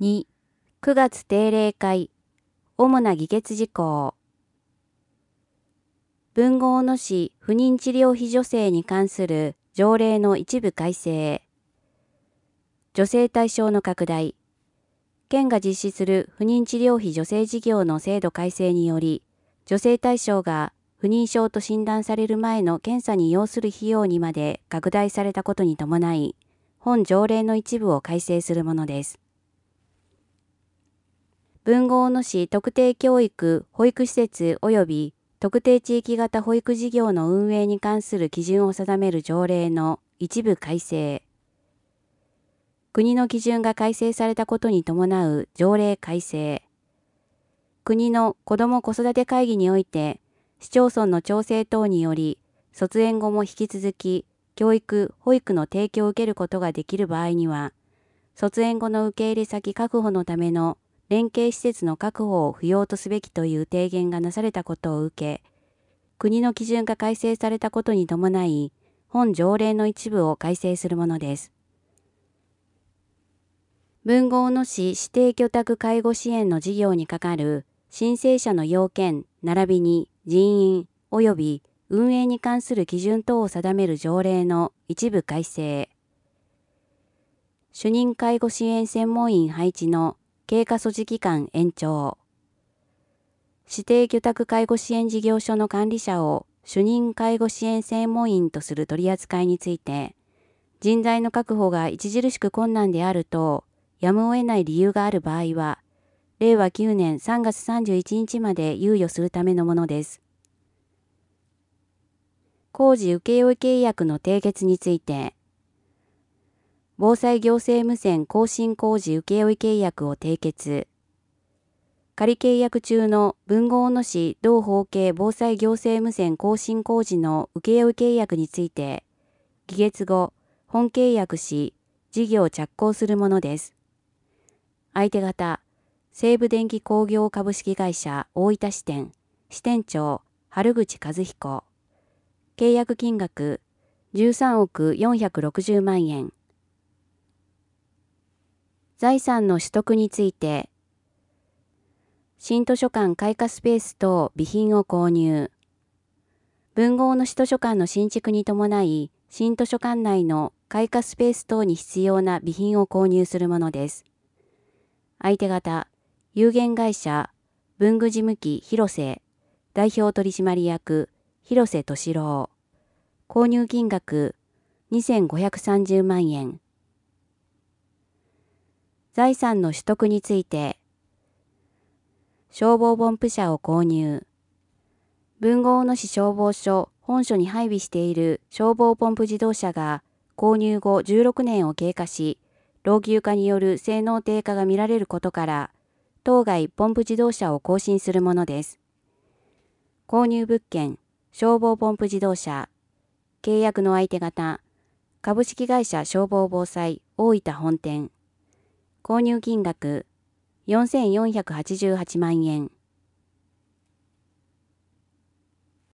2、9月定例会、主な議決事項。豊後大野市不妊治療費助成に関する条例の一部改正。助成対象の拡大。県が実施する不妊治療費助成事業の制度改正により、助成対象が不妊症と診断される前の検査に要する費用にまで拡大されたことに伴い、本条例の一部を改正するものです。豊後大野市特定教育保育施設及び特定地域型保育事業の運営に関する基準を定める条例の一部改正。国の基準が改正されたことに伴う条例改正。国の子ども子育て会議において、市町村の調整等により、卒園後も引き続き、教育・保育の提供を受けることができる場合には、卒園後の受け入れ先確保のための連携施設の確保を不要とすべきという提言がなされたことを受け、国の基準が改正されたことに伴い、本条例の一部を改正するものです。豊後大野市指定居宅介護支援の事業に係る申請者の要件並びに人員及び運営に関する基準等を定める条例の一部改正。主任介護支援専門員配置の経過措置期間延長。指定居宅介護支援事業所の管理者を主任介護支援専門員とする取り扱いについて、人材の確保が著しく困難であると、やむを得ない理由がある場合は、令和9年3月31日まで猶予するためのものです。工事請負契約の締結について、防災行政無線更新工事請負契約を締結。仮契約中の豊後大野市同法系防災行政無線更新工事の請負契約について、期月後、本契約し、事業を着工するものです。相手方、西武電機工業株式会社大分支店、支店長、春口和彦。契約金額、13億460万円。財産の取得について、新図書館開花スペース等備品を購入。豊後大野市図書館の新築に伴い、新図書館内の開花スペース等に必要な備品を購入するものです。相手方、有限会社、文具事務機広瀬、代表取締役、広瀬敏郎。購入金額、2530万円。財産の取得について、消防ポンプ車を購入。豊後大野市消防署本署に配備している消防ポンプ自動車が購入後16年を経過し、老朽化による性能低下が見られることから、当該ポンプ自動車を更新するものです。購入物件、消防ポンプ自動車。契約の相手方、株式会社消防防災大分本店。購入金額、4488万円。